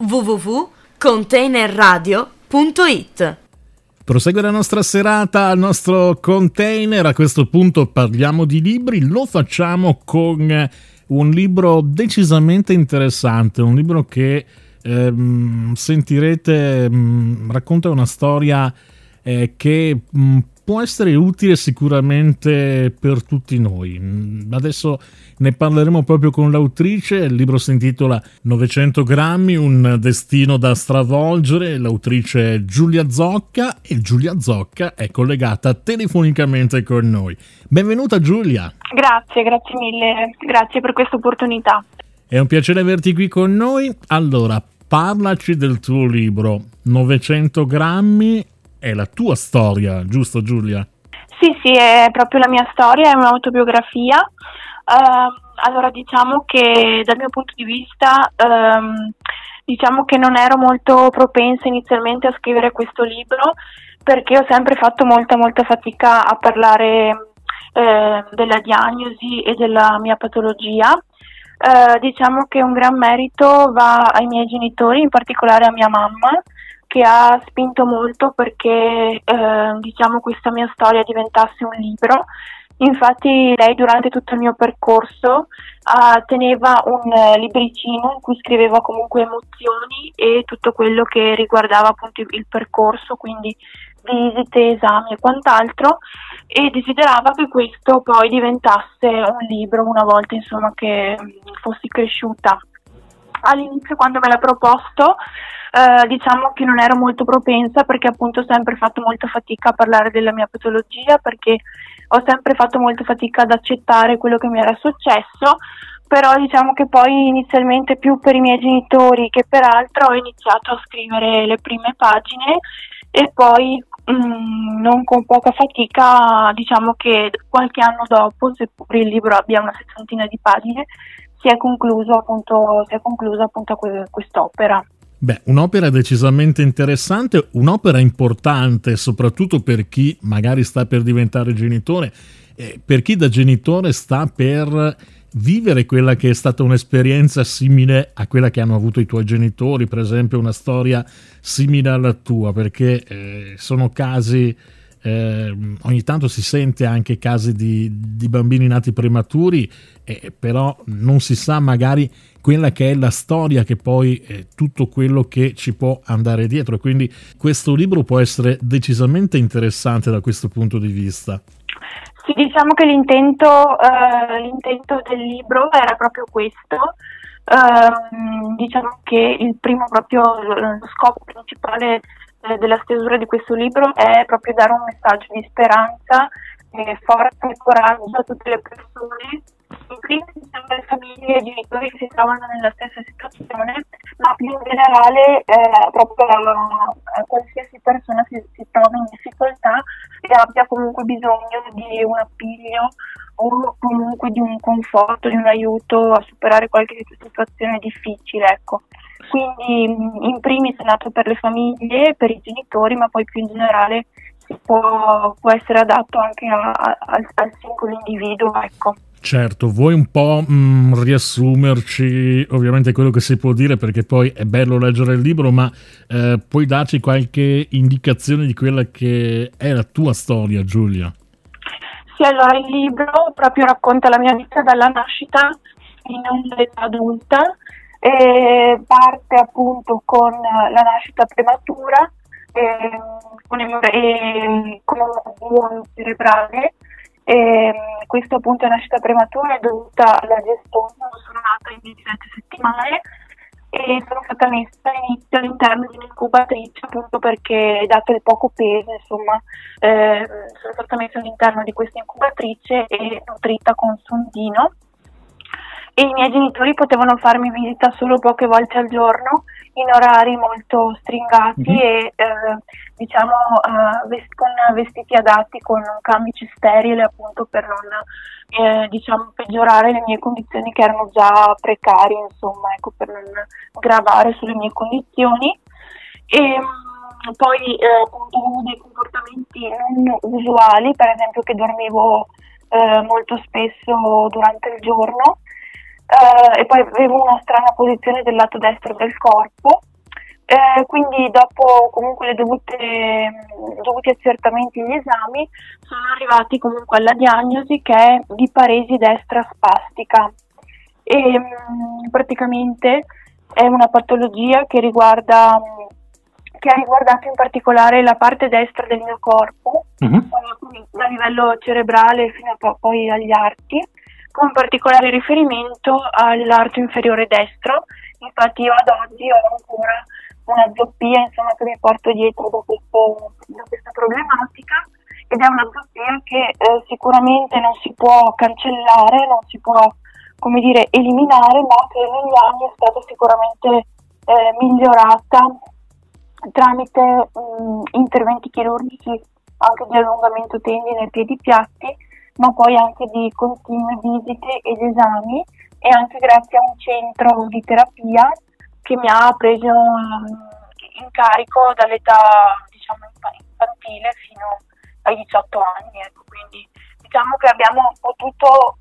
www.containerradio.it. Prosegue la nostra serata al nostro container. A questo punto parliamo di libri. Lo facciamo con un libro decisamente interessante, un libro che sentirete racconta una storia che può essere utile sicuramente per tutti noi. Adesso ne parleremo proprio con l'autrice. Il libro si intitola 900 grammi, un destino da stravolgere. L'autrice è Giulia Zocca e Giulia Zocca è collegata telefonicamente con noi. Benvenuta Giulia. Grazie mille, grazie per questa opportunità. È un piacere averti qui con noi. Allora, parlaci del tuo libro. 900 grammi è la tua storia, giusto Giulia? Sì, è proprio la mia storia, è un'autobiografia. Allora, diciamo che dal mio punto di vista, diciamo che non ero molto propensa inizialmente a scrivere questo libro, perché ho sempre fatto molta fatica a parlare della diagnosi e della mia patologia. Diciamo che un gran merito va ai miei genitori, in particolare a mia mamma, che ha spinto molto perché diciamo questa mia storia diventasse un libro. Infatti lei durante tutto il mio percorso teneva un libricino in cui scriveva comunque emozioni e tutto quello che riguardava appunto il percorso, quindi visite, esami e quant'altro, e desiderava che questo poi diventasse un libro una volta insomma che fossi cresciuta. All'inizio, quando me l'ha proposto, diciamo che non ero molto propensa, perché appunto ho sempre fatto molta fatica a parlare della mia patologia, perché ho sempre fatto molta fatica ad accettare quello che mi era successo. Però diciamo che poi inizialmente, più per i miei genitori che per altro, ho iniziato a scrivere le prime pagine, e poi non con poca fatica, diciamo che qualche anno dopo, seppur il libro abbia una sessantina di pagine, si è conclusa appunto quest'opera. Beh, un'opera decisamente interessante, un'opera importante soprattutto per chi magari sta per diventare genitore, per chi da genitore sta per vivere quella che è stata un'esperienza simile a quella che hanno avuto i tuoi genitori, per esempio una storia simile alla tua, perché sono casi, ogni tanto si sente anche casi di bambini nati prematuri, però non si sa magari quella che è la storia, che poi è tutto quello che ci può andare dietro, e quindi questo libro può essere decisamente interessante da questo punto di vista. Sì, diciamo che l'intento del libro era proprio questo. Diciamo che il primo proprio lo scopo principale della stesura di questo libro è proprio dare un messaggio di speranza, forza e coraggio a tutte le persone, in primis alle famiglie e ai genitori che si trovano nella stessa situazione, ma più in generale proprio a qualsiasi persona si trova in difficoltà e abbia comunque bisogno di un appiglio o comunque di un conforto, di un aiuto a superare qualche situazione difficile, ecco. Quindi in primis è nato per le famiglie, per i genitori, ma poi più in generale può essere adatto anche al singolo individuo, ecco. Certo, vuoi un po' riassumerci ovviamente quello che si può dire, perché poi è bello leggere il libro, ma puoi darci qualche indicazione di quella che è la tua storia, Giulia? Sì, allora il libro proprio racconta la mia vita dalla nascita in un'età adulta, e parte appunto con la nascita prematura, con un'embolia cerebrale. Questo appunto è una nascita prematura, è dovuta alla gestazione. Sono nata in 27 settimane e sono stata messa all'inizio all'interno di un'incubatrice, appunto perché, dato il poco peso, insomma, sono stata messa all'interno di questa incubatrice e nutrita con sondino. E i miei genitori potevano farmi visita solo poche volte al giorno, in orari molto stringati e diciamo con vestiti adatti, con camici sterili, appunto per non diciamo peggiorare le mie condizioni, che erano già precarie, insomma, ecco, per non gravare sulle mie condizioni. E poi appunto avevo dei comportamenti non usuali, per esempio che dormivo molto spesso durante il giorno. E poi avevo una strana posizione del lato destro del corpo, quindi dopo comunque dovuti accertamenti e gli esami sono arrivati comunque alla diagnosi che è di paresi destra spastica e praticamente è una patologia che ha riguardato in particolare la parte destra del mio corpo, da livello cerebrale fino a poi agli arti, con particolare riferimento all'arto inferiore destro. Infatti io ad oggi ho ancora una zoppia, insomma, che mi porto dietro da questa problematica, ed è una zoppia che sicuramente non si può cancellare, non si può, come dire, eliminare, ma che negli anni è stata sicuramente migliorata tramite interventi chirurgici, anche di allungamento tendine e piedi piatti, ma poi anche di continue visite ed esami, e anche grazie a un centro di terapia che mi ha preso in carico dall'età, diciamo, infantile fino ai 18 anni, ecco. Quindi diciamo che abbiamo potuto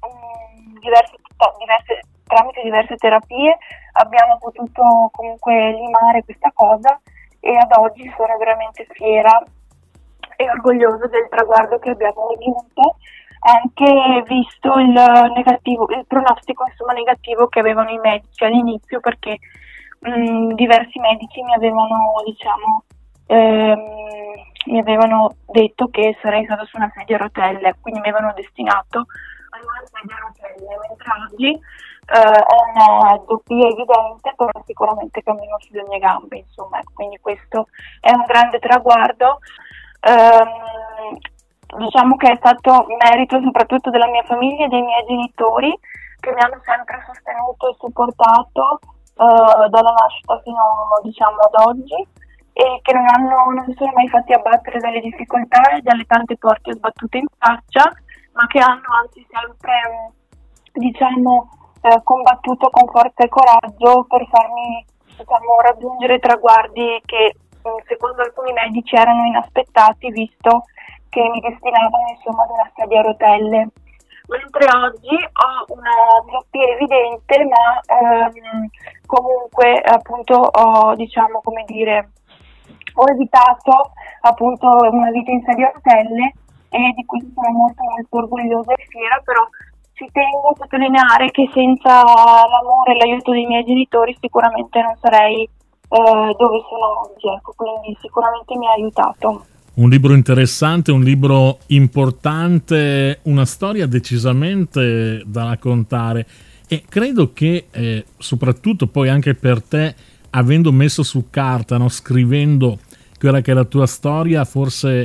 tramite diverse terapie abbiamo potuto comunque limare questa cosa, e ad oggi sono veramente fiera e orgogliosa del traguardo che abbiamo raggiunto, anche visto il pronostico, insomma, negativo che avevano i medici all'inizio, perché diversi medici mi avevano detto che sarei stata su una sedia a rotelle, quindi mi avevano destinato a una sedia a rotelle, mentre oggi ho una doppia evidente, però sicuramente cammino sulle mie gambe, insomma, quindi questo è un grande traguardo. Diciamo che è stato merito soprattutto della mia famiglia e dei miei genitori, che mi hanno sempre sostenuto e supportato dalla nascita fino, diciamo, ad oggi, e che non si sono mai fatti abbattere dalle difficoltà e dalle tante porte sbattute in faccia, ma che hanno anzi sempre, diciamo, combattuto con forza e coraggio per farmi, diciamo, raggiungere traguardi che secondo alcuni medici erano inaspettati, visto che mi destinavano, insomma, ad una sedia a rotelle. Mentre oggi ho una zoppia evidente, ma comunque appunto ho, diciamo, come dire, ho evitato appunto una vita in sedia a rotelle, e di questo sono molto molto orgogliosa e fiera. Però ci tengo a sottolineare che senza l'amore e l'aiuto dei miei genitori sicuramente non sarei dove sono oggi, ecco, quindi sicuramente mi ha aiutato. Un libro interessante, un libro importante, una storia decisamente da raccontare, e credo che soprattutto poi anche per te, avendo messo su carta, no, scrivendo quella che è la tua storia, forse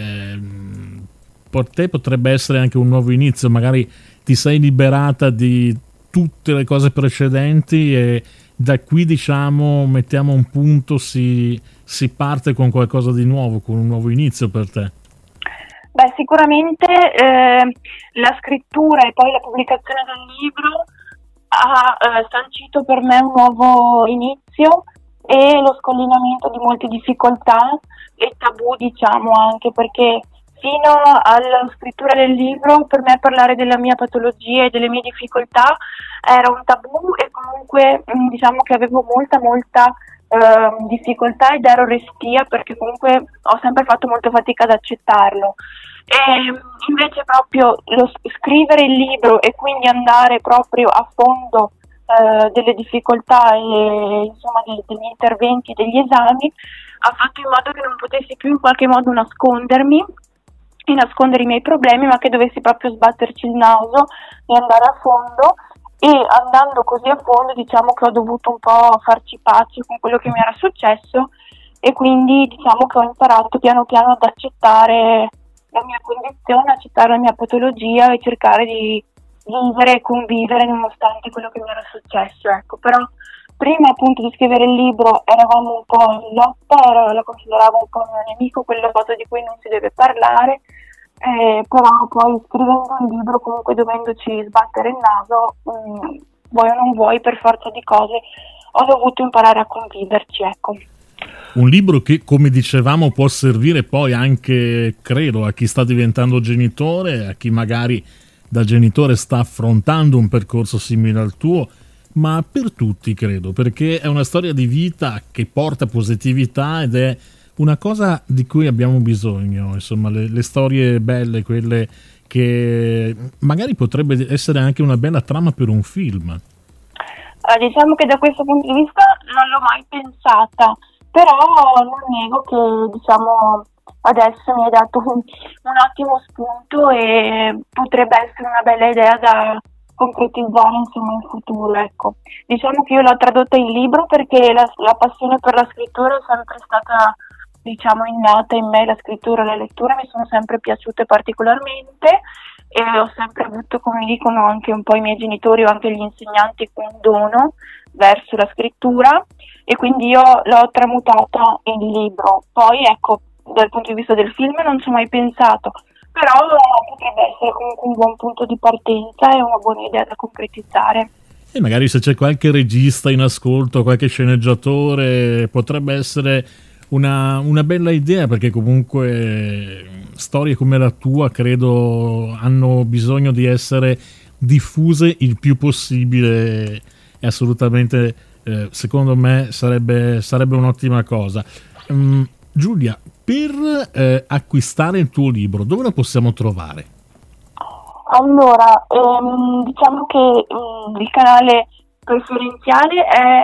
per te potrebbe essere anche un nuovo inizio, magari ti sei liberata di tutte le cose precedenti e da qui, diciamo, mettiamo un punto, si parte con qualcosa di nuovo, con un nuovo inizio per te. Beh, sicuramente la scrittura e poi la pubblicazione del libro ha sancito per me un nuovo inizio e lo scollinamento di molte difficoltà e tabù, diciamo, anche perché fino alla scrittura del libro per me parlare della mia patologia e delle mie difficoltà era un tabù, e comunque diciamo che avevo molta difficoltà ed ero restia, perché comunque ho sempre fatto molto fatica ad accettarlo. E invece proprio scrivere il libro e quindi andare proprio a fondo delle difficoltà e insomma degli interventi, degli esami, ha fatto in modo che non potessi più in qualche modo nascondermi e nascondere i miei problemi, ma che dovessi proprio sbatterci il naso e andare a fondo. E andando così a fondo, diciamo che ho dovuto un po' farci pace con quello che mi era successo, e quindi diciamo che ho imparato piano piano ad accettare la mia condizione, accettare la mia patologia e cercare di vivere e convivere nonostante quello che mi era successo, ecco. Però prima appunto di scrivere il libro eravamo un po' in lotta, la consideravo un po' un mio nemico, quella cosa di cui non si deve parlare. Però poi scrivendo un libro, comunque dovendoci sbattere il naso, vuoi o non vuoi, per forza di cose ho dovuto imparare a conviverci, ecco. Un libro che, come dicevamo, può servire poi anche, credo, a chi sta diventando genitore, a chi magari da genitore sta affrontando un percorso simile al tuo, ma per tutti credo, perché è una storia di vita che porta positività ed è una cosa di cui abbiamo bisogno, insomma, le storie belle, quelle che magari potrebbe essere anche una bella trama per un film. Diciamo che da questo punto di vista non l'ho mai pensata, però non nego che diciamo adesso mi hai dato un ottimo spunto e potrebbe essere una bella idea da concretizzare insomma in futuro, ecco. Diciamo che io l'ho tradotta in libro perché la passione per la scrittura è sempre stata diciamo innata in me, la scrittura e la lettura mi sono sempre piaciute particolarmente e ho sempre avuto, come dicono anche un po' i miei genitori o anche gli insegnanti, un dono verso la scrittura e quindi io l'ho tramutata in libro. Poi ecco, dal punto di vista del film non ci ho mai pensato, però potrebbe essere comunque un buon punto di partenza e una buona idea da concretizzare. E magari se c'è qualche regista in ascolto, qualche sceneggiatore, potrebbe essere una bella idea, perché comunque storie come la tua credo hanno bisogno di essere diffuse il più possibile e assolutamente secondo me sarebbe un'ottima cosa. Giulia, per acquistare il tuo libro dove lo possiamo trovare? Allora, diciamo che il canale preferenziale è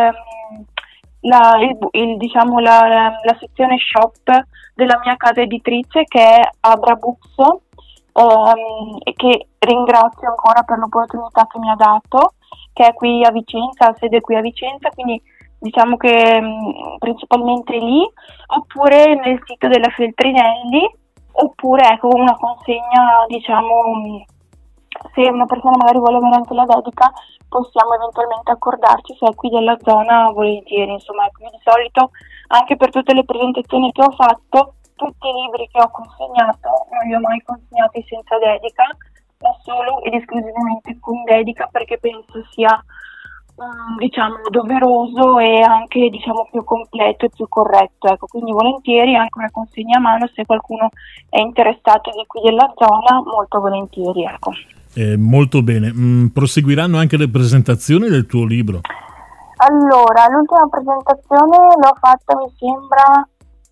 la sezione shop della mia casa editrice, che è Abra Books, e che ringrazio ancora per l'opportunità che mi ha dato, che è qui a Vicenza, ha sede qui a Vicenza, quindi diciamo che principalmente lì, oppure nel sito della Feltrinelli, oppure ecco una consegna, diciamo, se una persona magari vuole avere anche la dedica, possiamo eventualmente accordarci, se è qui della zona volentieri, insomma. Ecco, io di solito anche per tutte le presentazioni che ho fatto, tutti i libri che ho consegnato non li ho mai consegnati senza dedica, ma solo ed esclusivamente con dedica, perché penso sia diciamo doveroso e anche diciamo più completo e più corretto, ecco. Quindi volentieri anche una consegna a mano, se qualcuno è interessato di qui della zona, molto volentieri, ecco. Molto bene. Proseguiranno anche le presentazioni del tuo libro? Allora, l'ultima presentazione l'ho fatta, mi sembra,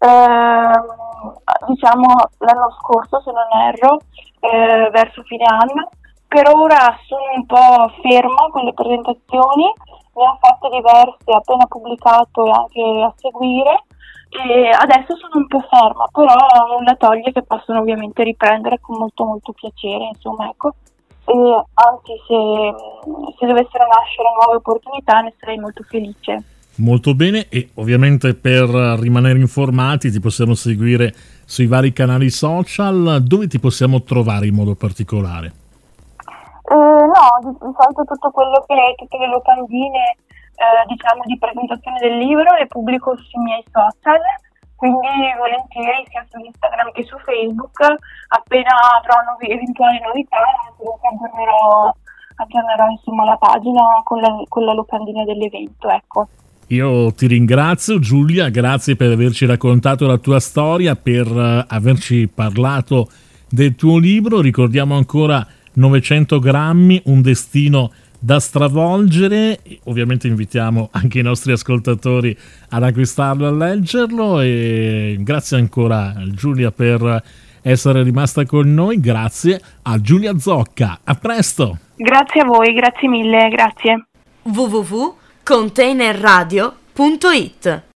diciamo l'anno scorso, se non erro, verso fine anno. Per ora sono un po' ferma con le presentazioni, ne ho fatte diverse appena pubblicato e anche a seguire, e adesso sono un po' ferma, però nulla toglie che possono ovviamente riprendere con molto molto piacere, insomma, ecco. E anzi, se dovessero nascere nuove opportunità ne sarei molto felice. Molto bene, e ovviamente per rimanere informati ti possiamo seguire sui vari canali social. Dove ti possiamo trovare in modo particolare? No, di solito tutte le locandine diciamo di presentazione del libro le pubblico sui miei social, quindi volentieri sia su Instagram che su Facebook. Appena avrò eventuali novità aggiornerò insomma la pagina con la locandina dell'evento, ecco. Io ti ringrazio, Giulia, grazie per averci raccontato la tua storia, per averci parlato del tuo libro. Ricordiamo ancora 900 grammi, un destino da stravolgere. Ovviamente invitiamo anche i nostri ascoltatori ad acquistarlo, a leggerlo, e grazie ancora Giulia per essere rimasta con noi. Grazie a Giulia Zocca, a presto. Grazie a voi, grazie mille, grazie. www.containerradio.it